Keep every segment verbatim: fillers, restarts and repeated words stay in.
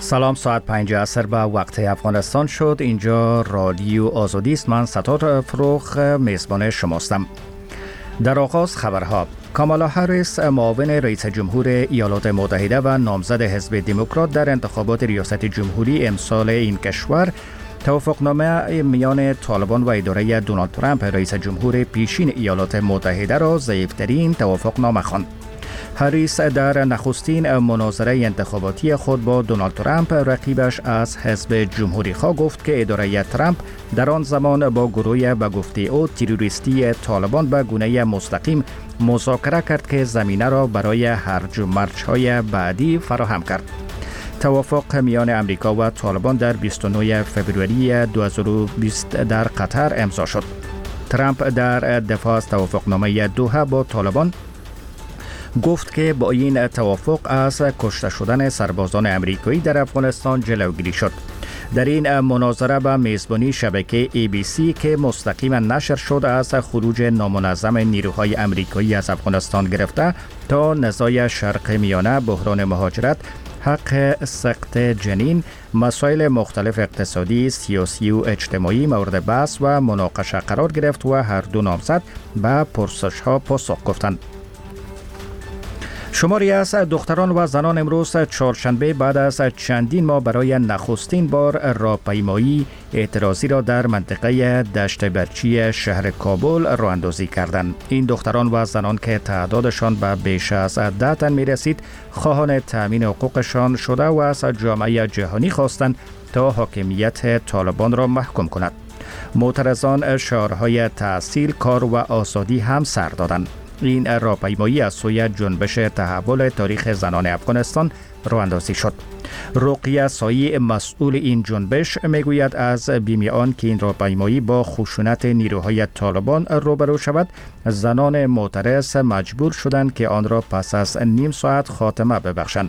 سلام، ساعت پنج عصر به وقت افغانستان شد. اینجا رادیو آزادی است. من ستار فروخ میزبان شماستم. در آغاز خبرها. کامالا هریس، معاون رئیس جمهور ایالات متحده و نامزد حزب دموکرات در انتخابات ریاست جمهوری امسال این کشور، توافقنامه میان طالبان و اداره دونالد ترامپ رئیس جمهور پیشین ایالات متحده را ضعیف‌ترین توافقنامه خواند. هریس در نخستین مناظره انتخاباتی خود با دونالد ترامپ، رقیبش از حزب جمهوری خواه، گفت که اداره ترامپ در آن زمان با گروه به گفته او تروریستی طالبان به گونه مستقیم مذاکره کرد که زمینه را برای هرج و مرج‌های بعدی فراهم کرد. توافق میان امریکا و طالبان در بیست و نه فوریه دو هزار و بیست در قطر امضا شد. ترامپ در دفاع از توافقنامه دوحه با طالبان گفت که با این توافق از کشته شدن سربازان امریکایی در افغانستان جلوگیری شد. در این مناظره به میزبانی شبکه ای بی سی که مستقیما نشر شد، از خروج نامنظم نیروهای امریکایی از افغانستان گرفته تا نزاع شرق میانه، بحران مهاجرت، حق سقط جنین، مسائل مختلف اقتصادی، سیاسی و اجتماعی مورد بحث و مناقشه قرار گرفت و هر دو نامزد به پرسش‌ها پاسخ گفتند. شماری از دختران و زنان امروز چهارشنبه بعد از چندین ماه برای نخستین بار راهپیمایی اعتراضی را در منطقه دشت برچی شهر کابل راه اندازی کردند. این دختران و زنان که تعدادشان به بیش از ده تن می رسید، خواهان تأمین حقوقشان شده و از جامعه جهانی خواستند تا حاکمیت طالبان را محکوم کند. معترضان شعارهای تحصیل، کار و آزادی هم سر دادند. این راهپیمایی از سوی جنبش تحول تاریخ زنان افغانستان راه اندازی شد. رقیه سایی، مسئول این جنبش، میگوید از بیم آن که این راهپیمایی با خشونت نیروهای طالبان روبرو شود، زنان معترض مجبور شدند که آن را پس از نیم ساعت خاتمه ببخشند.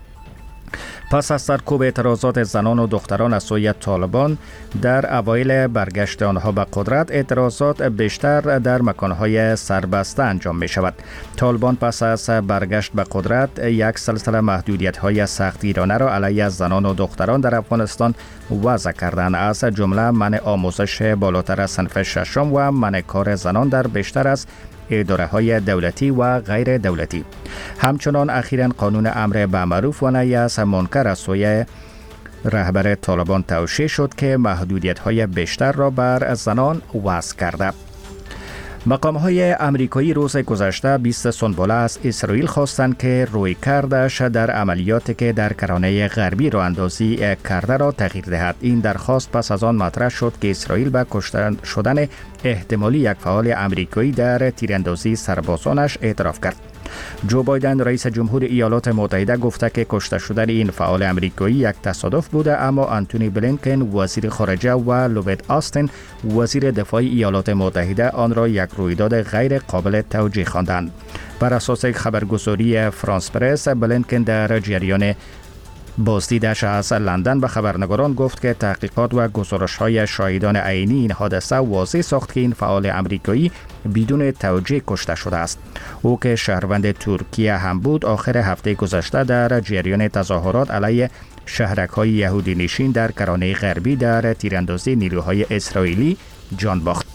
پس از سرکوب اعتراضات زنان و دختران از سوی طالبان در اوایل برگشت آنها به قدرت، اعتراضات بیشتر در مکانهای سربسته انجام می شود. طالبان پس از برگشت به قدرت یک سلسله محدودیت‌های سختگیرانه را علیه زنان و دختران در افغانستان وضع کردند، از جمله منع آموزش بالاتر از صنف ششم و منع کار زنان در بیشتر از اداره های دولتی و غیر دولتی. همچنان اخیراً قانون امر بالمعروف و نهی از منکر از سوی رهبر طالبان توشیح شد که محدودیت های بیشتر را بر زنان وضع کرده. مقام های امریکایی روز گذشته بیست سنبله از اسرائیل خواستند که روی کردش در عملیاتی که در کرانه غربی راه اندازی کرده را تغییر دهد. این درخواست پس از آن مطرح شد که اسرائیل به کشته شدن احتمالی یک فعال امریکایی در تیراندازی سربازانش اعتراف کرد. جو بایدن، رئیس جمهور ایالات متحده، گفته که کشته شدن این فعال امریکایی یک تصادف بوده، اما آنتونی بلینکن، وزیر خارجه، و لوید آستین، وزیر دفاع ایالات متحده، آن را یک رویداد غیر قابل توجیه خواندند. بر اساس خبرگزاری فرانس پرس، بلینکن در جریان بازدیدش از لندن به خبرنگاران گفت که تحقیقات و گزارش‌های شاهدان عینی این حادثه واضح ساخت که این فعال امریکایی بدون توجیه کشته شده است. او که شهروند ترکیه هم بود، آخر هفته گذشته در جریان تظاهرات علیه شهرک‌های یهودی نشین در کرانه غربی در تیراندازی نیروهای اسرائیلی جان باخت.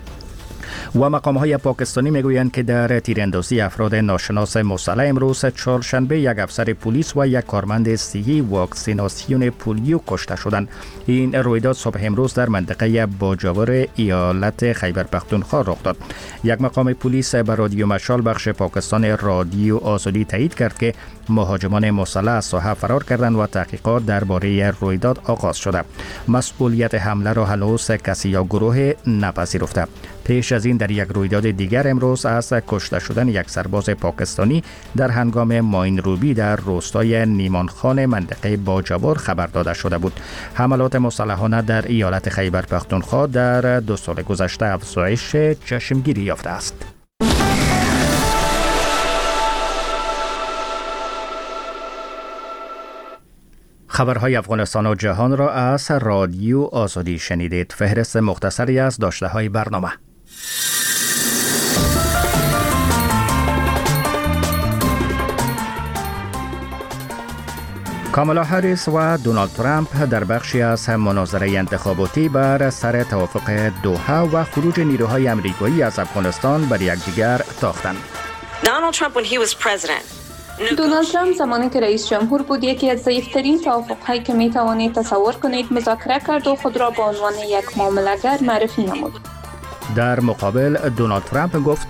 و مقام‌های پاکستانی میگویند که در تیراندازی افراد ناشناس مسلح امروز چهارشنبه یک افسر پلیس و یک کارمند صحی واکسیناسیون پولیو کشته شدند. این رویداد صبح امروز در منطقه باجاور ایالت خیبر پختونخوا رخ داد. یک مقام پلیس به رادیو مشال بخش پاکستان رادیو آزادی تایید کرد که مهاجمان مسلح از ساحه فرار کردند و تحقیقات درباره رویداد آغاز شده. مسئولیت حمله را هنوز کسی یا گروه نپذیرفته. پیش از این در یک رویداد دیگر امروز از کشته شدن یک سرباز پاکستانی در هنگام ماین روبی در روستای نیمانخان منطقه باجاور خبر داده شده بود. حملات مسلحانه در ایالت خیبر پختونخوا در دو سال گذشته افزایش چشمگیری یافته است. خبرهای افغانستان و جهان را از رادیو آزادی شنیدید. فهرست مختصری از داشته‌های برنامه. کامالا هریس و دونالد ترامپ در بخشی از مناظره انتخاباتی بر سر توافق دوحه و خروج نیروهای آمریکایی از افغانستان بر یکدیگر تاختند. دونالد ترامپ زمانی که رئیس جمهور بود یکی از ضعیف‌ترین توافق‌هایی که می‌توانید تصور کنید مذاکره کرد و خود را به عنوان یک معامله‌گر معرفی نمود. در مقابل دونالد ترامپ گفت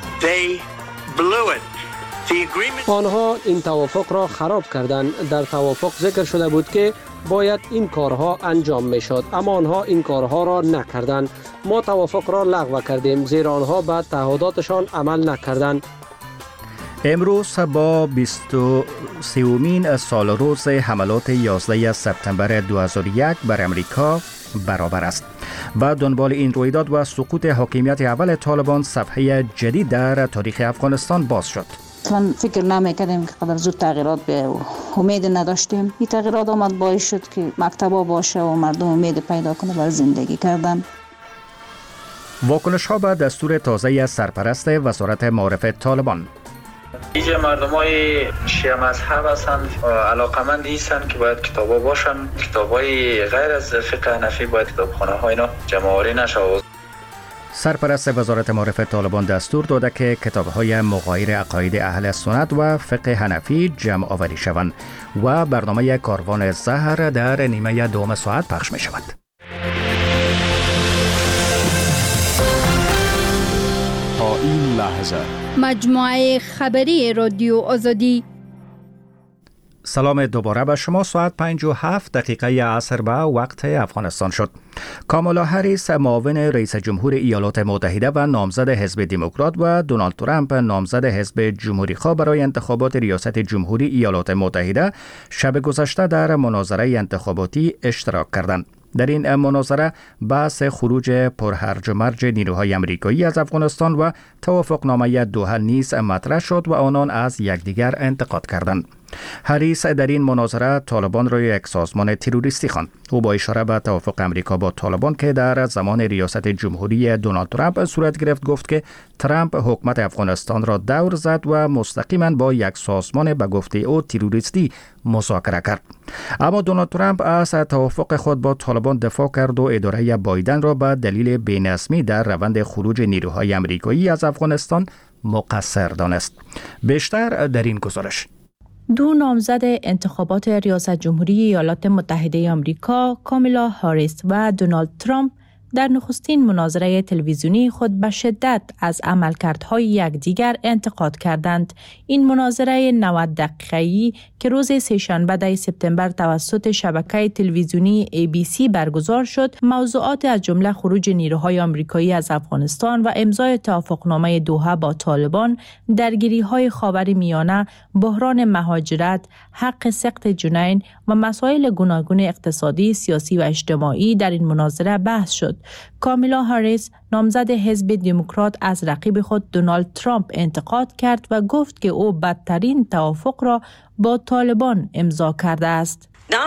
آنها این توافق را خراب کردند. در توافق ذکر شده بود که باید این کارها انجام میشد، اما آنها این کارها را نکردند. ما توافق را لغو کردیم زیرا آنها به تعهداتشان عمل نکردند. امروز با بیست و سومین سال روز حملات یازده سپتامبر دو هزار و یک بر امریکا برابر است. با دنبال این رویداد و سقوط حاکمیت اول طالبان صفحه جدید در تاریخ افغانستان باز شد. من فکر نمی‌کردیم که قدر زود تغییرات بیاید و امید نداشتیم. این تغییرات آمد باعث شد که مکتبا باشه و مردم امید پیدا کنه برای زندگی کردن. واکنش ها به دستور تازه از سرپرست وزارت معارف طالبان. اینجا مردمای شیعه مذهب هستند و علاقمند هستند که باید کتابا باشن. کتابای غیر از فقه حنفی باید کتابخانه ها اینا جمع آوری نشه. سرپرست وزارت معارف طالبان دستور داده که کتاب‌های مغایر عقاید اهل سنت و فقه حنفی جمع آوری شوند و برنامه کاروان زهر در نیمه دوم ساعت پخش می شود. تا این لحظه مجموعه خبری رادیو آزادی. سلام دوباره به شما. ساعت پنج و هفت دقیقه عصر به وقت افغانستان شد. کامالا هریس معاون رئیس جمهور ایالات متحده و نامزد حزب دموکرات و دونالد ترامپ نامزد حزب جمهوری خواه برای انتخابات ریاست جمهوری ایالات متحده شب گذشته در مناظره انتخاباتی اشتراک کردند. در این مناظره بحث خروج پرهرج و مرج نیروهای آمریکایی از افغانستان و توافقنامه دوحه نیز مطرح شد و آنان از یکدیگر انتقاد کردند. هریس در این مناظره طالبان را یک سازمان تروریستی خواند. او با اشاره به توافق امریکا با طالبان که در زمان ریاست جمهوری دونالد ترامپ صورت گرفت گفت که ترامپ حکومت افغانستان را دور زد و مستقیما با یک سازمان به گفته او تروریستی مذاکره کرد. اما دونالد ترامپ از توافق خود با طالبان دفاع کرد و اداره بایدن را به دلیل بی‌نظمی در روند خروج نیروهای آمریکایی از افغانستان مقصر دانست. بیشتر در این گزارش. دو نامزد انتخابات ریاست جمهوری ایالات متحده آمریکا، کامالا هریس و دونالد ترامپ در نخستین مناظره تلویزیونی خود به شدت از عملکردهای یکدیگر انتقاد کردند. این مناظره نود دقیقه‌ای که روز سه‌شنبه ده سپتامبر توسط شبکه تلویزیونی ای بی سی برگزار شد، موضوعات از جمله خروج نیروهای آمریکایی از افغانستان و امضای توافقنامه دوحه با طالبان، درگیری‌های خاورمیانه، بحران مهاجرت، حق سقط جنین و مسائل گوناگون اقتصادی، سیاسی و اجتماعی در این مناظره بحث شد. کامالا هریس نامزد حزب دموکرات از رقیب خود دونالد ترامپ انتقاد کرد و گفت که او بدترین توافق را با طالبان امضا کرده است.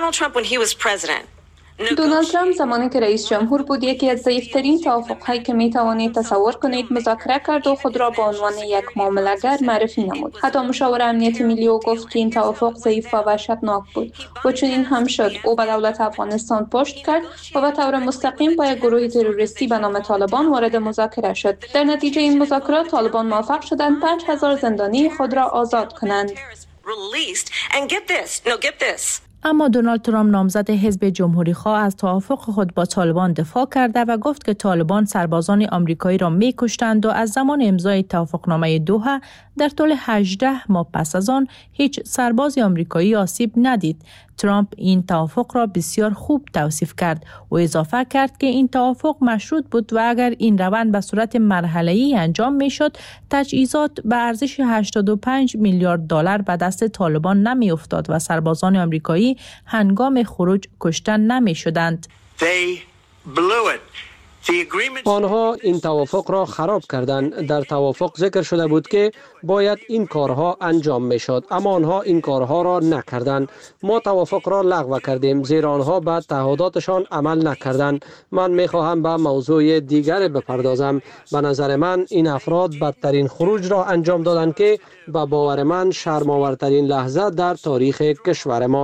دونالد ترامپ زمانی که رئیس جمهور بود یکی از ضعیف‌ترین توافق‌هایی که می‌توانید تصور کنید مذاکره کرد و خود را به عنوان یک معامله‌گر معرفی نمود. حتی مشاور امنیت ملی او گفت که این توافق ضعیف و وحشتناک بود و چون این هم شد او به دولت افغانستان پشت کرد و به طور مستقیم با یک گروه تروریستی به نام طالبان وارد مذاکره شد. در نتیجه این مذاکرات طالبان موفق شدند پنج هزار زندانی خود را آزاد کنند. اما دونالد ترامپ نامزد حزب جمهوری خواه از توافق خود با طالبان دفاع کرده و گفت که طالبان سربازان آمریکایی را می‌کشتند و از زمان امضای توافقنامه دوحه در طول هجده ماه پس از آن هیچ سرباز آمریکایی آسیب ندید. ترامپ این توافق را بسیار خوب توصیف کرد و اضافه کرد که این توافق مشروط بود و اگر این روند به صورت مرحله‌ای انجام می‌شد، تجهیزات به ارزش هشتاد و پنج میلیارد دلار به دست طالبان نمی‌افتاد و سربازان آمریکایی هنگام خروج کشته نمی‌شدند. آنها این توافق را خراب کردند. در توافق ذکر شده بود که باید این کارها انجام میشد، اما آنها این کارها را نکردند. ما توافق را لغو کردیم زیرا آنها به تعهداتشان عمل نکردند. من میخواهم به موضوع دیگر بپردازم. به نظر من این افراد بدترین خروج را انجام دادند که به باور من شرم‌آورترین لحظه در تاریخ کشور ماست.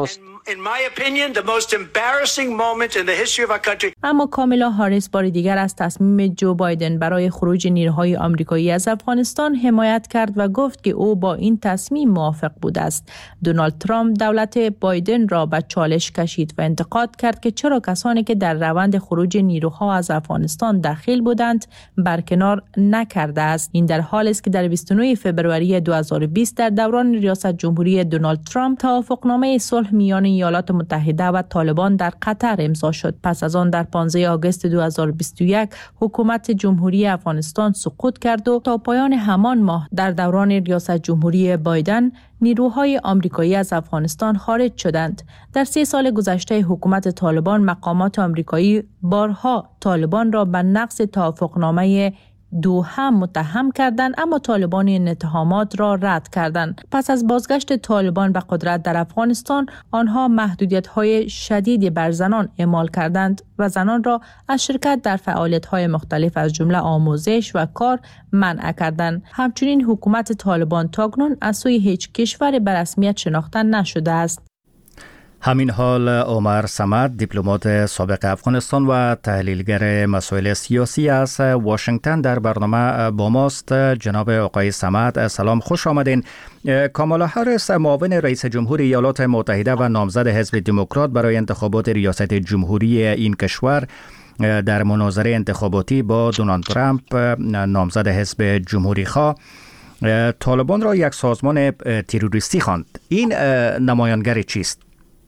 in my opinion, the most embarrassing moment in the history of our country. اما کامیلا هاریس بار دیگر از تصمیم جو بایدن برای خروج نیروهای آمریکایی از افغانستان حمایت کرد و گفت که او با این تصمیم موافق بود است. دونالد ترامپ دولت بایدن را به چالش کشید و انتقاد کرد که چرا کسانی که در روند خروج نیروها از افغانستان داخل بودند برکنار نکرده است. این در حالی است که در بیست و نه فوریه دو هزار و بیست در دوران ریاست جمهوری دونالد ترامپ توافقنامه صلح میان ایالات متحده و طالبان در قطر امضا شد. پس از آن در پانزده آگوست دو هزار و بیست و یک حکومت جمهوری افغانستان سقوط کرد و تا پایان همان ماه در دوران ریاست جمهوری بایدن نیروهای آمریکایی از افغانستان خارج شدند. در سه سال گذشته حکومت طالبان مقامات آمریکایی بارها طالبان را به نقض توافقنامه دوحه متهم کردند، اما طالبان این اتهامات را رد کردند. پس از بازگشت طالبان به قدرت در افغانستان، آنها محدودیت‌های شدیدی بر زنان اعمال کردند و زنان را از شرکت در فعالیت‌های مختلف از جمله آموزش و کار منع کردند. همچنین حکومت طالبان تاکنون از سوی هیچ کشور به رسمیت شناخته نشده است. همین حال عمر صمد، دیپلمات سابق افغانستان و تحلیلگر مسائل سیاسی از واشنگتن در برنامه با ماست. جناب آقای صمد سلام، خوش آمدین. کامالا هاریس، معاون رئیس جمهور ایالات متحده و نامزد حزب دموکرات برای انتخابات ریاست جمهوری این کشور، در مناظره انتخاباتی با دونالد ترامپ نامزد حزب جمهوری خواه طالبان را یک سازمان تروریستی خواند. این نمایانگر چیست؟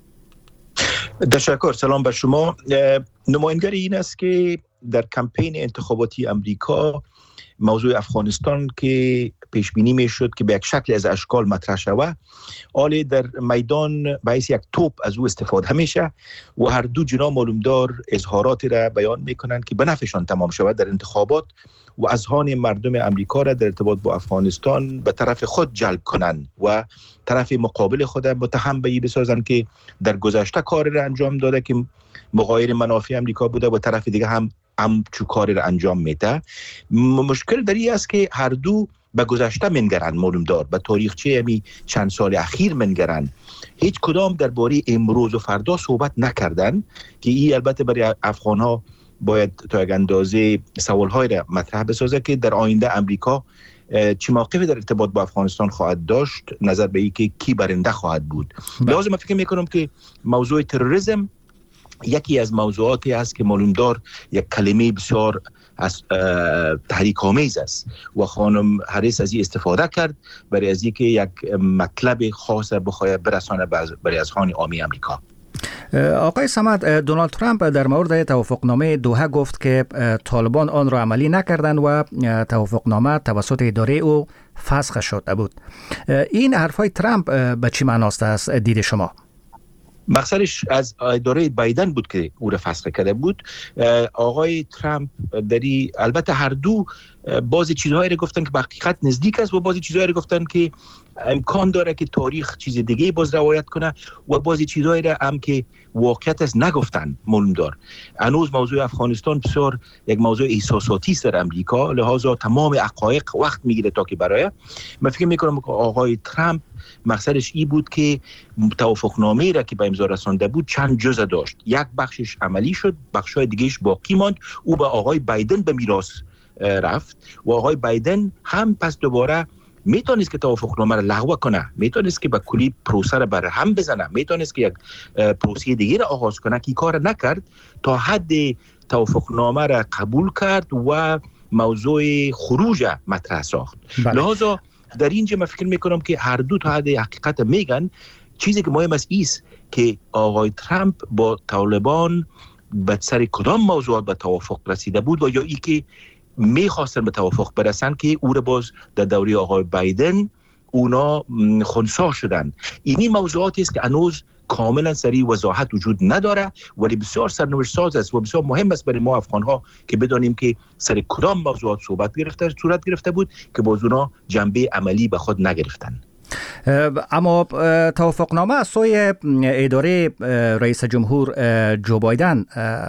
تشکر. سلام به شما. نمایانگر این است که در کمپین انتخاباتی امریکا موضوع افغانستان که پیش بینی می شد که به یک شکل از اشکال مطرح شود، آلی در میدان باعث یک توپ از او استفاده میشه و هر دو جناح معلومدار اظهاراتی را بیان میکنند که به نفعشان تمام شود در انتخابات و اذهان مردم امریکا را در ارتباط با افغانستان به طرف خود جلب کنند و طرف مقابل خود متهم به این بسازند که در گذشته کاری را انجام داده که مغایر منافع امریکا بوده و طرف دیگه هم هم چو کاری را انجام میده. مشکل در این است که هر دو به گذشته منگرند، معلومدار به تاریخچه همی چند سال اخیر منگرند. هیچ کدام درباره امروز و فردا صحبت نکردن که این البته برای افغان ها باید تا یک اندازه سوال‌های را مطرح بسازه که در آینده امریکا چه موقفی در ارتباط با افغانستان خواهد داشت، نظر به اینکه کی برنده خواهد بود. لازم من فکر میکنم که موضوع تروریسم یکی از موضوعاتی است که معلومدار یک کلمه بسیار از تحریک آمیز است و خانم هاریس از این استفاده کرد برای از اینکه یک مطلب خاص بخواد برسانه برای اذهان عامی امریکا. آقای صمد، دونالد ترامپ در مورد توافقنامه دوحه گفت که طالبان آن را عملی نکردند و توافقنامه توسط اداره او فسخ شده بود. این حرفای ترامپ به چی معناست از دید شما؟ مقصدش از اداره بایدن بود که او را فسخ کرده بود. آقای ترامپ دری البته هر دو بعضی چیزهایی را گفتن که به حقیقت نزدیک است و بعضی چیزهایی را گفتن که امکان داره که تاریخ چیز دیگه باز روایت کنه و بعضی چیزهایی را هم که واقعیت است نگفتن. معلومدار هنوز موضوع افغانستان بسیار یک موضوع احساساتی است در امریکا، لذا تمام حقایق وقت میگیره تا که برای من فکر میکنم که آقای ترامپ مقصدش این بود که توافقنامه را که به امضا رسانده بود چند جزء داشت. یک بخشش عملی شد، بخشای دیگهش باقی ماند. او به آقای بایدن به میراث رفت و آقای بایدن هم پس دوباره میتونست که توافقنامه را لغو کنه، میتونست که به کلی پروسه را بر هم بزنه، میتونست که یک پروسه دیگه را آغاز کنه که کار نکرد، تا حد توافقنامه را قبول کرد و موضوع خروج مطرح ساخت. لذا در اینجا من فکر میکنم که هر دو تا حد حقیقت میگن. چیزی که مهم است ایست که آقای ترامپ با طالبان به سر کدام موضوعات به توافق رسیده بود و یا ای که میخواستن به توافق برسن که او را باز در دوره آقای بایدن اونا خنثی شدن. اینی موضوعاتی است که هنوز کاملا سری وضاحت وجود نداره، ولی بسیار سرنوشت ساز است و بسیار مهم است برای ما افغان ها که بدانیم که سر کدام موضوعات صحبت گرفته صورت گرفته بود که باز اونا جنبه عملی به خود نگرفتن. اما توافقنامه از سوی اداره رئیس جمهور جو بایدن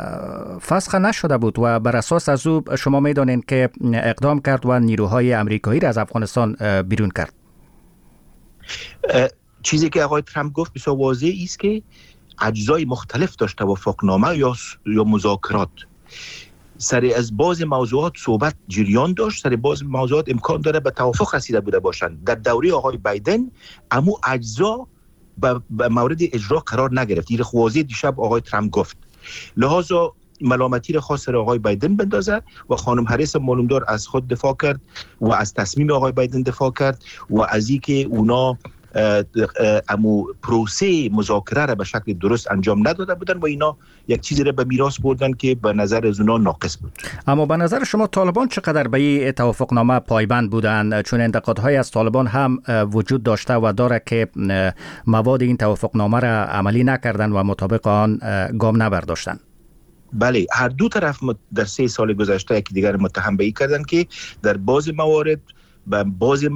فسخ نشده بود و بر اساس از او شما میدانین که اقدام کرد و نیروهای امریکایی را از افغانستان بیرون کرد. چیزی که آقای ترامپ گفت بسیار واضح است که اجزای مختلف داشت توافقنامه یا یا مذاکرات. سر از بعض موضوعات صحبت جریان داشت، سر بعض موضوعات امکان داره به توافق رسیده بوده باشند. در دوره آقای بایدن امو اجزا به مورد اجرا قرار نگرفت. این خوازی دیشب آقای ترامپ گفت. لحاظا ملامتی را خواست سر آقای بایدن بندازه و خانم هریس معلومدار از خود دفاع کرد و از تصمیم آقای بایدن دفاع کرد و از اینکه اونا امو پروسه مذاکره را به شکل درست انجام نداده بودن و اینا یک چیزی را به میراث بردن که به نظر از اونا ناقص بود. اما به نظر شما طالبان چقدر به این توافقنامه پایبند بودند؟ چون انتقادهای از طالبان هم وجود داشته و داره که مواد این توافقنامه را عملی نکردن و مطابق آن گام نبرداشتن. بله، هر دو طرف در سه سال گذشته یکی دیگر متهم به این کردن که در بعض موارد به بعض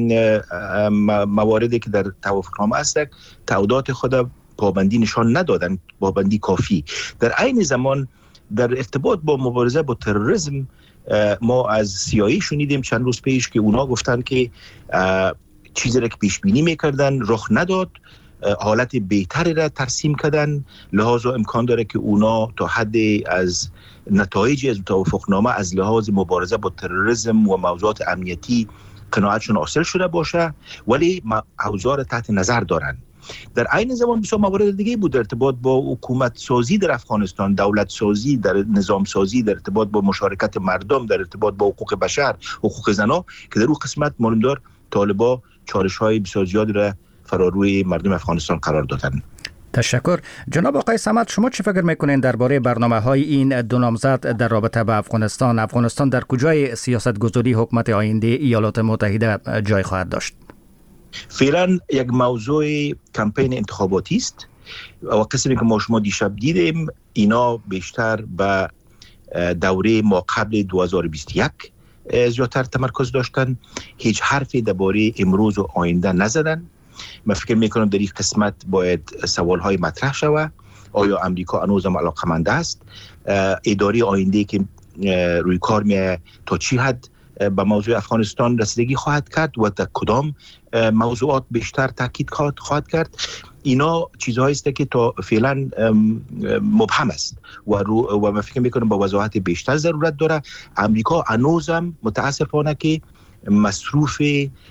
مواردی که در توافقنامه است تعهدات خود پابندی نشان ندادن، پابندی کافی. در عین زمان در ارتباط با مبارزه با تروریسم ما از سی آی ای شنیدیم چند روز پیش که اونا گفتن که چیزی را که پیش بینی میکردن رخ نداد، حالت بهتری را ترسیم کردن، لحاظا امکان داره که اونا تا حد از نتایجی از توافقنامه از لحاظ مبارزه با تروریسم و موضوعات امنیتی قناعتشون حاصل شده باشه، ولی اوضاع تحت نظر دارن. در عین زمان بسیار موارد دیگه بود در ارتباط با حکومت سازی در افغانستان، دولت سازی، در نظام سازی، در ارتباط با مشارکت مردم، در ارتباط با حقوق بشر، حقوق زنا که در اون قسمت معلومدار طالبا چالش‌های بسیار زیادی را فراروی مردم افغانستان قرار دادن. تشکر. جناب آقای صمد، شما چی فکر میکنین درباره برنامه‌های این دو نامزد در رابطه با افغانستان؟ افغانستان در کجای سیاست‌گذاری حکومت آینده ایالات متحده جای خواهد داشت؟ فعلا یک موضوع کمپین انتخاباتی است و قسمی که ما شما دیشب دیدیم اینا بیشتر به دوره ما قبل دو هزار و بیست و یک زیادتر تمرکز داشتن. هیچ حرفی درباره امروز و آینده نزدن. من فکر میکنم در این قسمت باید سوالهای مطرح شود. آیا امریکا هنوزم علاقه‌مند است؟ اداره آینده که روی کار میه تا چی حد به موضوع افغانستان رسیدگی خواهد کرد و در کدام موضوعات بیشتر تاکید خواهد کرد؟ اینا چیزهایی است که تا فعلا مبهم است و و من فکر میکنم با وضاحت بیشتر ضرورت داره. امریکا هنوزم متاسفانه که مصروف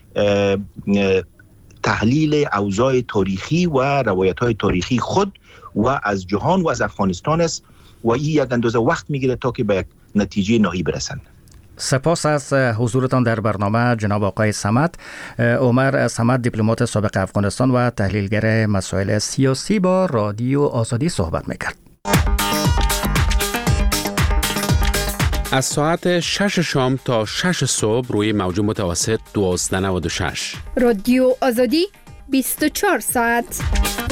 تحلیل اوضاع تاریخی و روایت‌های تاریخی خود و از جهان و از افغانستان است و این یک اندازه وقت میگیره تا که به یک نتیجه نهایی برسند. سپاس از حضورتان در برنامه جناب آقای صمد. عمر صمد، دیپلمات سابق افغانستان و تحلیلگر مسائل سیاسی، با رادیو آزادی صحبت میکرد. از ساعت شش شام تا شش صبح روی موج متوسط دوازده نود و شش. رادیو آزادی بیست و چهار ساعت.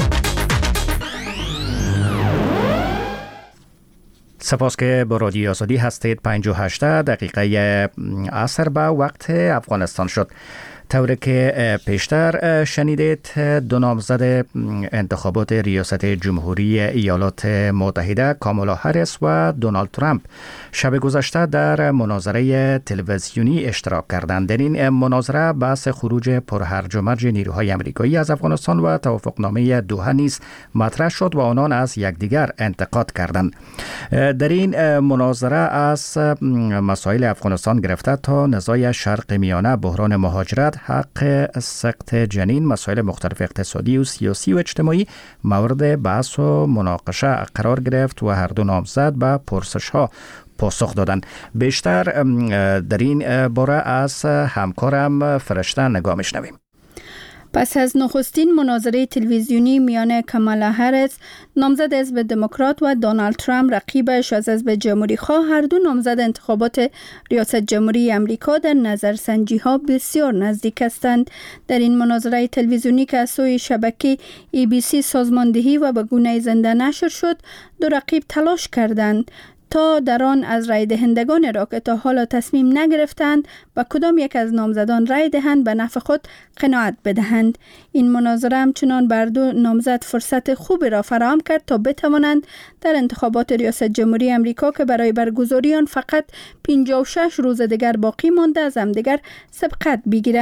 سپاس که با رادیو آزادی هستید. پنج و هشت دقیقه عصر به وقت افغانستان شد. طوری که پیشتر شنیدید، دو نامزد انتخابات ریاست جمهوری ایالات متحده کامالا هریس و دونالد ترامپ شب گذشته در مناظره تلویزیونی اشتراک کردند. در این مناظره بحث خروج پرهرج و مرج نیروهای آمریکایی از افغانستان و توافقنامه دوحه نیز مطرح شد و آنان از یکدیگر انتقاد کردند. در این مناظره از مسائل افغانستان گرفته تا نزاع شرق میانه، بحران مهاجرت، حق سقط جنین، مسائل مختلف اقتصادی و سیاسی و اجتماعی مورد بحث و مناقشه قرار گرفت و هر دو نامزد به پرسش ها پاسخ دادند. بیشتر در این باره از همکارم فرشته نگاه میشنویم. پس از نخستین مناظره تلویزیونی میان کامالا هریس نامزد حزب دموکرات و دونالد ترامپ رقیبش از حزب جمهوری خواه، هر دو نامزد انتخابات ریاست جمهوری امریکا در نظرسنجی ها بسیار نزدیک هستند. در این مناظره تلویزیونی که از سوی شبکه ای بی سی سازماندهی و به گونه زنده نشر شد، دو رقیب تلاش کردند تا در آن از رای دهندگان را که تا حالا تصمیم نگرفتند و کدام یک از نامزدان رای دهند به نفع خود قناعت بدهند. این مناظره همچنان بر دو نامزد فرصت خوبی را فراهم کرد تا بتوانند در انتخابات ریاست جمهوری امریکا که برای برگزاری آن فقط پنجاه و شش روز دیگر باقی مانده از همدیگر سبقت بگیرند.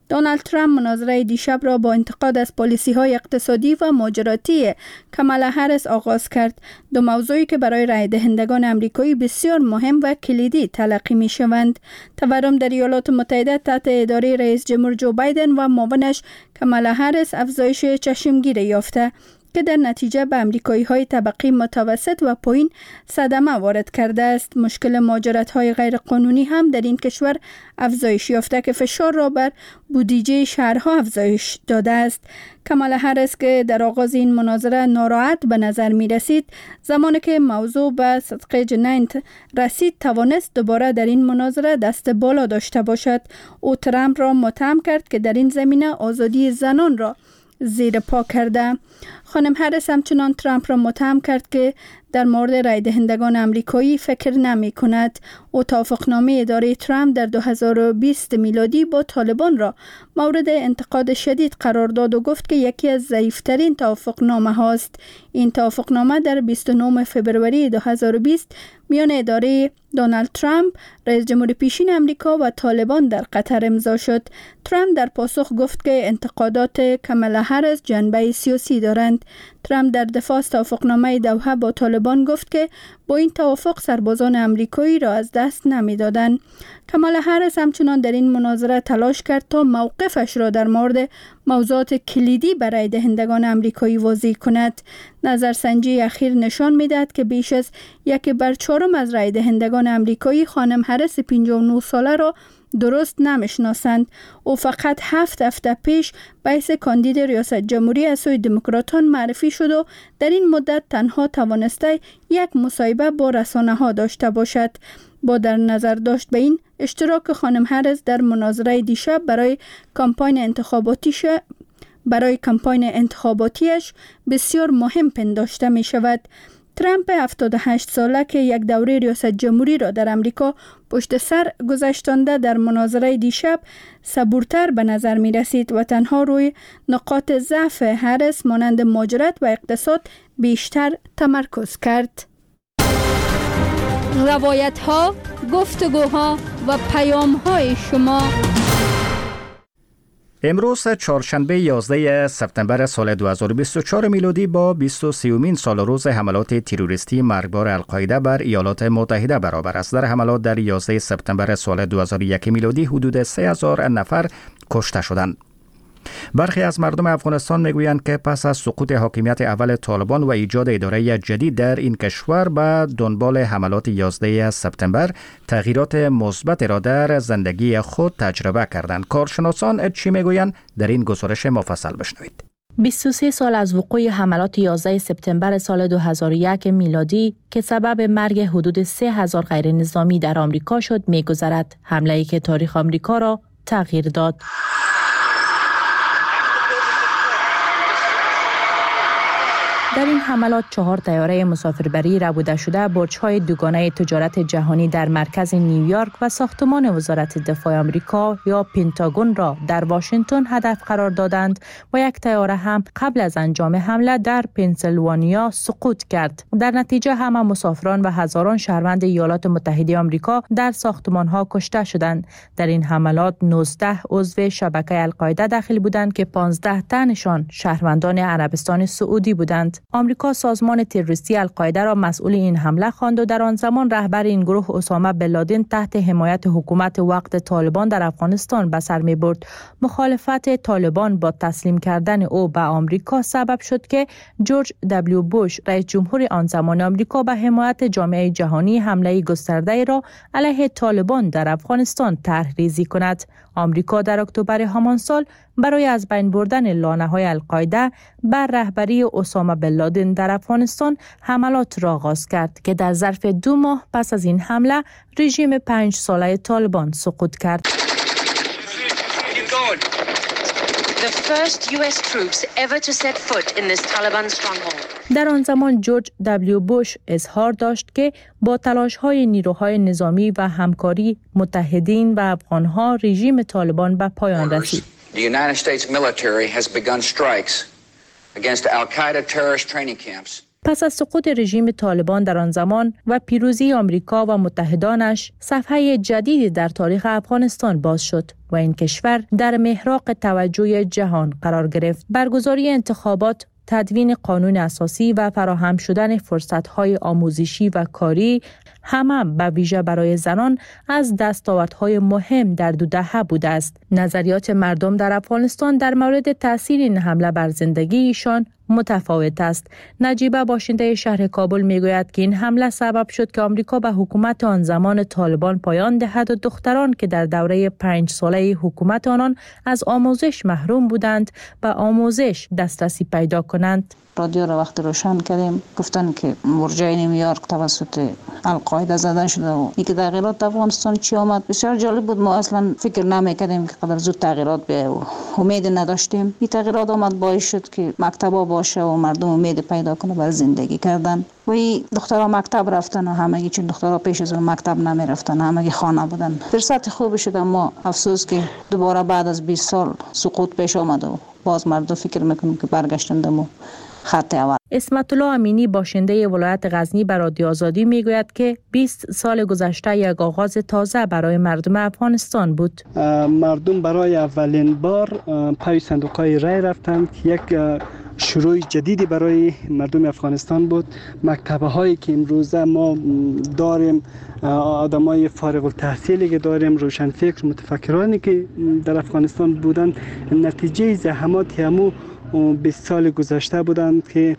دونالد ترامپ مناظره دیشب را با انتقاد از پالیسی‌های اقتصادی و مهاجرتی کامالا هریس آغاز کرد. دو موضوعی که برای رای دهندگان آمریکایی بسیار مهم و کلیدی تلقی می‌شوند. تورم در ایالات متحده تحت اداره رئیس جمهور جو بایدن و معاونش کامالا هریس افزایش چشمگیر یافته که در نتیجه به امریکایی‌های طبقه متوسط و پایین صدمه وارد کرده است. مشکل مهاجرت‌های غیرقانونی هم در این کشور افزایش یافته که فشار را بر بودجه شهرها افزایش داده است. کامالا هریس که در آغاز این مناظره ناراحت به نظر می رسید، زمانی که موضوع به صدقه جنین رسید توانست دوباره در این مناظره دست بالا داشته باشد. او ترامپ را متهم کرد که در این زمینه آزادی زنان را زیر پا کرده. خانم هریس همچنان ترامپ را متهم کرد که در مورد رای دهندگان آمریکایی فکر نمی کند. او توافقنامه اداره ترامپ در دو هزار و بیست میلادی با طالبان را مورد انتقاد شدید قرار داد و گفت که یکی از ضعیفترین توافقنامه هاست. این توافقنامه در بیست و نهم فوریه دو هزار و بیست میان اداره دونالد ترامپ، رئیس جمهور پیشین امریکا و طالبان در قطر امضا شد. ترامپ در پاسخ گفت که انتقادات کامالا هریس جنبه سیاسی دارند. ترامپ در دفاع از توافقنامه دوحه با طالبان گفت که با این توافق سربازان امریکایی را از دست نمی‌دادند. کامالا هریس همچنان در این مناظره تلاش کرد تا موقفش را در مورد موضوعات کلیدی برای دهندگان امریکایی واضح کند. نظرسنجی اخیر نشان می‌دهد که بیش از یک بر چهارم از رای دهندگان امریکایی خانم هریس پنجاه و نه ساله را درست نمیشناسند. او فقط هفت هفته پیش به حیث کاندید ریاست جمهوری از سوی دموکراتان معرفی شد و در این مدت تنها توانسته یک مصاحبه با رسانه ها داشته باشد. با در نظر داشت به این اشتراک خانم هریس در مناظره دیشب برای کمپاین انتخاباتیش برای کمپاین انتخاباتیش بسیار مهم پنداشته می شود. ترامپ هفتاد و هشت ساله که یک دوره ریاست جمهوری را در امریکا پشت سر گذاشتنده در مناظره دیشب صبورتر به نظر می رسید و تنها روی نقاط ضعف هریس مانند مهاجرت و اقتصاد بیشتر تمرکز کرد. روایت ها، گفتگوها و پیام های شما. امروز چهارشنبه یازده سپتامبر سال دو هزار و بیست و چهار میلادی با بیست و سومین سال روز حملات تروریستی مرگبار القاعده بر ایالات متحده برابر است. در حملات در یازده سپتامبر سال دو هزار و یک میلادی حدود سه هزار نفر کشته شدند. برخی از مردم افغانستان میگویند که پس از سقوط حاکمیت اول طالبان و ایجاد اداره جدید در این کشور به دنبال حملات یازده سپتامبر تغییرات مثبت را در زندگی خود تجربه کردند. کارشناسان چی میگویند؟ در این گزارش مفصل بشنوید. بیست و سه سال از وقوع حملات یازده سپتامبر سال دو هزار و یک میلادی که سبب مرگ حدود سه هزار غیر نظامی در آمریکا شد میگذرد. حمله‌ای که تاریخ آمریکا را تغییر داد. در این حملات چهار طیاره مسافربری ربوده شده برج‌های دوگانه تجارت جهانی در مرکز نیویورک و ساختمان وزارت دفاع آمریکا یا پنتاگون را در واشنگتن هدف قرار دادند و یک طیاره هم قبل از انجام حمله در پنسیلوانیا سقوط کرد. در نتیجه همه مسافران و هزاران شهروند ایالات متحده آمریکا در ساختمان‌ها کشته شدند. در این حملات نوزده عضو شبکه القاعده داخل بودند که پانزده تنشان شهروندان عربستان سعودی بودند. آمریکا سازمان تروریستی القاعده را مسئول این حمله خواند و در آن زمان رهبر این گروه اسامه بن لادن تحت حمایت حکومت وقت طالبان در افغانستان به سر می‌برد. مخالفت طالبان با تسلیم کردن او به آمریکا سبب شد که جورج دبلیو بوش رئیس جمهور آن زمان آمریکا به حمایت جامعه جهانی حمله گسترده را علیه طالبان در افغانستان طرح‌ریزی کند. آمریکا در اکتبر همان سال برای از بین بردن لانه‌های القاعده بر رهبری اسامه بن لادن در افغانستان حملات را آغاز کرد که در ظرف دو ماه پس از این حمله رژیم پنج ساله طالبان سقوط کرد. The first U S troops ever to set foot in this Taliban stronghold. در آن زمان جورج دبلیو بوش اظهار داشت که با تلاش‌های نیروهای نظامی و همکاری متحدین و افغان‌ها رژیم طالبان به پایان رسید. The United States military has begun strikes against Al-Qaeda terrorist training camps. پس از سقوط رژیم طالبان در آن زمان و پیروزی آمریکا و متحدانش، صفحه جدیدی در تاریخ افغانستان باز شد و این کشور در محراق توجه جهان قرار گرفت. برگزاری انتخابات، تدوین قانون اساسی و فراهم شدن فرصت‌های آموزشی و کاری همه به ویژه برای زنان از دستاوردهای مهم در دو دهه بوده است. نظریات مردم در افغانستان در مورد تأثیر این حمله بر زندگی ایشان متفاوت است. نجیبه باشنده شهر کابل میگوید که این حمله سبب شد که آمریکا به حکومت آن زمان طالبان پایان دهد و دختران که در دوره پنج ساله حکومت آنان از آموزش محروم بودند به آموزش دسترسی پیدا کنند. رادیو را وقت روشن کردیم، گفتن که مرجع نیویورک توسط القاعده زده شده و اینکه تغییرات افغانستان چی آمد بسیار جالب بود. ما اصلا فکر نمی‌کردیم که قدر زود تغییرات بیاید و امید نداشتیم. این تغییرات آمد باعث شد که مکتبا باشه و مردم امید پیدا کنه برای زندگی کردن. و این دخترها مکتب رفتن و همگی، چون دخترها پیش از اون مکتب نمی رفتن، همگی خانه بودن. فرصت خوب شد، اما افسوس که دوباره بعد از بیست سال سقوط پیش آمد و باز مردم فکر میکنن که برگشتن دمو خط اول. اسمت الله امینی باشنده ولایت غزنی به رادیو آزادی میگوید که بیست سال گذشته یک آغاز تازه برای مردم افغانستان بود. مردم برای اولین بار پای صندوق‌های رای رفتند که یک شروع جدیدی برای مردم افغانستان بود. مکتب‌هایی که امروزه ما داریم، آدمای فارغ التحصیلی که داریم، روشنفکر متفکرانی که در افغانستان بودند، نتیجه زحمات همو بیست سال گذشته بودند که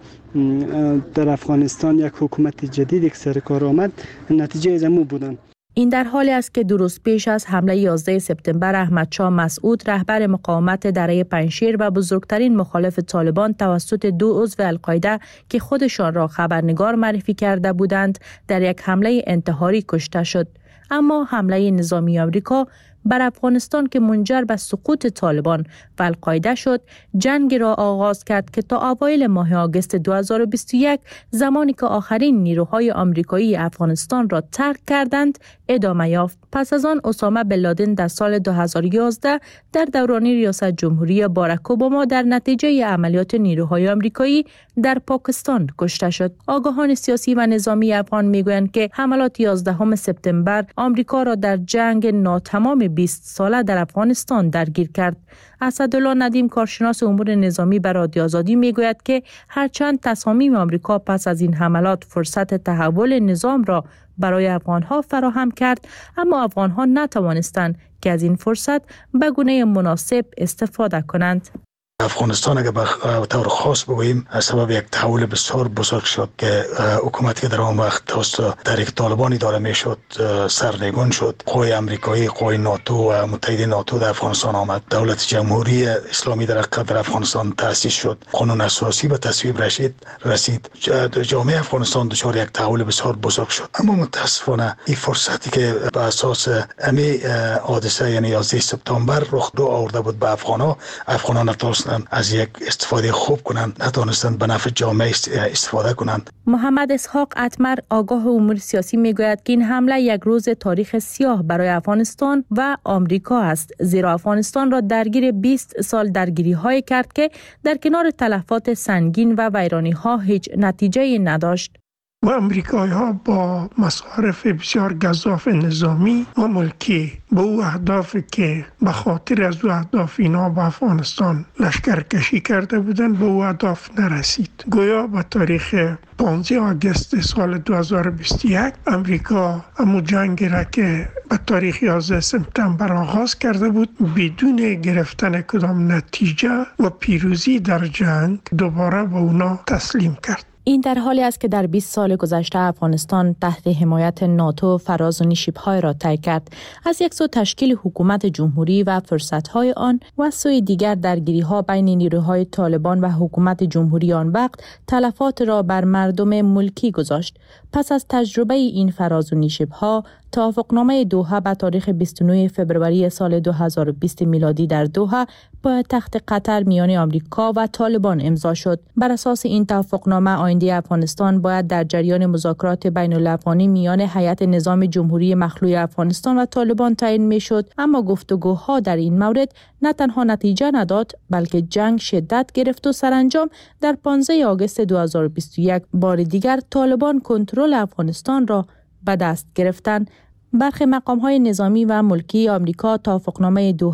در افغانستان یک حکومت جدیدی که سر کار آمد، نتیجه زمو بودند. این در حالی است که دو روز پیش از حمله یازده سپتامبر احمدشاه مسعود، رهبر مقاومت دره پنجشیر و بزرگترین مخالف طالبان توسط دو عضو القاعده که خودشان را خبرنگار معرفی کرده بودند، در یک حمله انتحاری کشته شد. اما حمله نظامی آمریکا بر افغانستان که منجر به سقوط طالبان و القاعده شد، جنگ را آغاز کرد که تا اوایل ماه آگوست دو هزار و بیست و یک، زمانی که آخرین نیروهای آمریکایی افغانستان را ترک کردند، ادامه یافت. پس از آن اسامه بن لادن در سال دو هزار و یازده در دوران ریاست جمهوری باراک اوباما در نتیجه عملیات نیروهای آمریکایی در پاکستان کشته شد. آگاهان سیاسی و نظامی افغان میگویند که حملات یازدهم سپتامبر آمریکا را در جنگ ناتمام بیست ساله در افغانستان درگیر کرد. اسدالله ندیم، کارشناس امور نظامی، به رادیو آزادی میگوید که هرچند تصامیم آمریکا پس از این حملات فرصت تحول نظام را برای افغانها فراهم کرد، اما افغانها نتوانستند که از این فرصت به گونه مناسب استفاده کنند. افغانستان اگر به طور خاص بگوییم سبب یک تحول بسیار بزرگ شد که حکومتی که در آن وقت توسط تحریک طالبان اداره میشد سرنگون شد. قوای امریکایی، قوای ناتو و متحدین ناتو در افغانستان آمد. دولت جمهوری اسلامی در در افغانستان تأسیس شد. قانون اساسی به تصویب رسید رسید جامعه افغانستان دچار یک تحول بسیار بزرگ شد. اما متاسفانه این فرصتی که به اساس امی حادثه یعنی یازده سپتامبر رخ دو آورده بود به افغانها، افغانان نتونستند از یک استفاده خوب کنند، نتونستند به نفع جامعه استفاده کنند. محمد اسحاق اتمر، آگاه امور سیاسی، میگوید که این حمله یک روز تاریخ سیاه برای افغانستان و آمریکا است، زیرا افغانستان را درگیر بیست سال درگیری های کرد که در کنار تلفات سنگین و ویرانی ها هیچ نتیجه نداشت. و امریکایی ها با مصارف بسیار گزاف نظامی و ملکی به او اهدافی که به خاطر از او اهداف اینا به افغانستان لشکر کشی کرده بودن به او اهداف نرسید. گویا به تاریخ پانزده آگوست سال دو هزار و بیست و یک امریکا همون جنگی را که به تاریخ یازده سپتامبر آغاز کرده بود بدون گرفتن کدام نتیجه و پیروزی در جنگ دوباره به اونا تسلیم کرد. این در حالی است که در بیست سال گذشته افغانستان تحت حمایت ناتو فراز و نشیب‌های را طی کرد. از یک سو تشکیل حکومت جمهوری و فرصت‌های آن و سوی دیگر درگیری‌ها بین نیروهای طالبان و حکومت جمهوری آن وقت تلفات را بر مردم ملکی گذاشت. پس از تجربه این فرازونی شبه‌ها، توافقنامه دوحه به تاریخ بیست و نه فوریه سال دو هزار و بیست میلادی در دوحه با تخت قطر میان آمریکا و طالبان امضا شد. بر اساس این توافقنامه آینده افغانستان باید در جریان مذاکرات بین الافغانی میان هیئت نظام جمهوری مخلوع افغانستان و طالبان تعیین میشد، اما گفتگوها در این مورد نه تنها نتیجه نداد بلکه جنگ شدت گرفت و سرانجام در پانزده آگوست دو هزار و بیست و یک بار دیگر طالبان کنترل افغانستان را به دست گرفتند. برخی مقام‌های نظامی و ملکی آمریکا توافقنامه دوحه